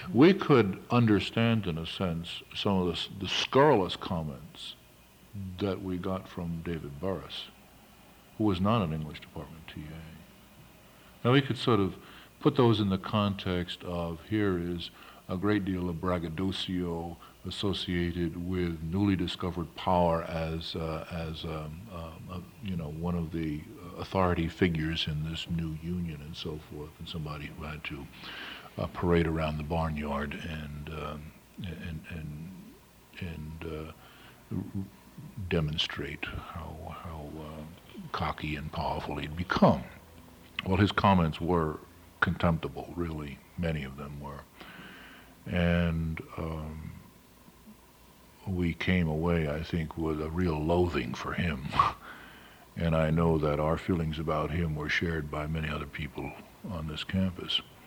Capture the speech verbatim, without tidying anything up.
We could understand, in a sense, some of the, the scurrilous comments that we got from David Burris, who was not an English department T A. Now we could sort of put those in the context of here is a great deal of braggadocio associated with newly discovered power as uh, as um, um, uh, you know, one of the authority figures in this new union and so forth, and somebody who had to uh, parade around the barnyard and um, and and and uh, r- demonstrate how how uh, cocky and powerful he'd become. Well, his comments were contemptible, really. Many of them were, and um, we came away, I think, with a real loathing for him. And I know that our feelings about him were shared by many other people on this campus.